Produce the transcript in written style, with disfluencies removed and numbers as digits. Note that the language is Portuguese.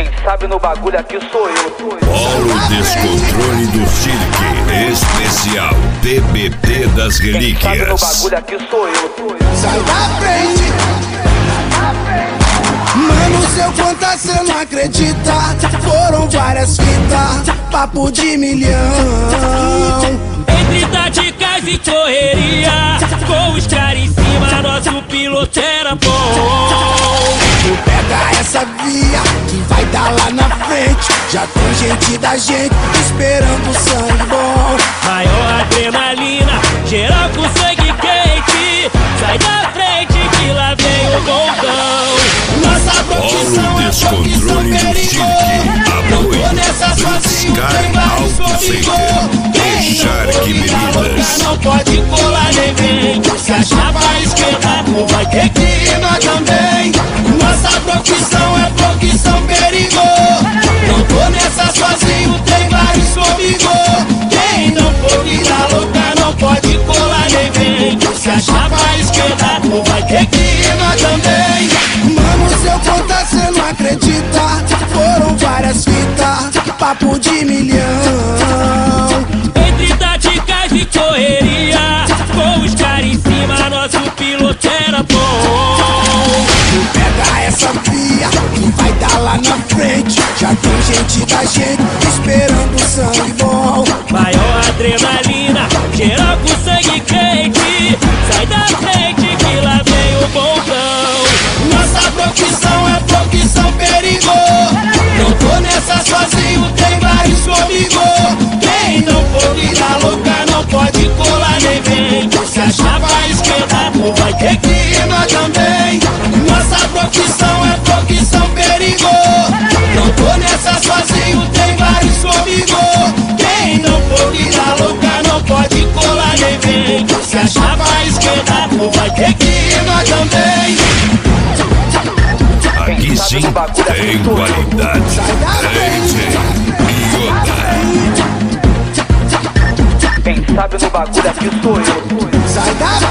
Quem sabe no bagulho aqui sou eu. Paulo Descontrole do Cirque, especial PBT das Relíquias. Quem sabe no bagulho aqui sou eu. Sai da frente. Mano, se eu contar cê não acredita. Foram várias fitas, papo de milhão. Entre táticas e correria, com os caras em cima, nosso piloto era bom. Tu pega essa via que vai dar lá na frente. Já tem gente da gente esperando sangue bom. Maior adrenalina, geral com sangue quente. Sai da frente que lá vem o bondão. Nossa profissão Paulo é profissão Descontrole do perigo. Cirque, Não tô nessa sozinho, tem vários comigo. Quem Shark Bebidas. não pode colar nem vem. Se achar pra esquerda, não vai ter que rimar também. Nossa profissão é profissão perigo. Não tô nessa sozinho, tem vários comigo. Quem não for vida louca, não pode colar nem vem. Se achar pra esquerda, não vai ter que rimar também. Mano, se eu contar cê não acredita. Foram várias fitas, papo de milhão. Entre táticas e correria, com os caras em cima, nosso piloto era bom. Tu pega essa via que vai dar lá na frente. Já tem gente da gente esperando sangue bom. Maior adrenalina, geral com sangue quente. Sai da frente que lá vem o bondão. Nossa profissão é profissão perigo. Não tô nessa sozinho, tem vários comigo. Quem não for vida louca, não pode colar nem vem. Se achar pra esquerda, não vai ter que rimar também. Nossa profissão é profissão perigo. Não tô nessa sozinho, tem vários comigo. Quem não for vida louca, não pode colar nem vem. Se achar pra esquerda, não vai ter que rimar também. Aqui sim tem qualidade. DJ Yoda. Quem sabe no bagulho aqui sou eu. Sai da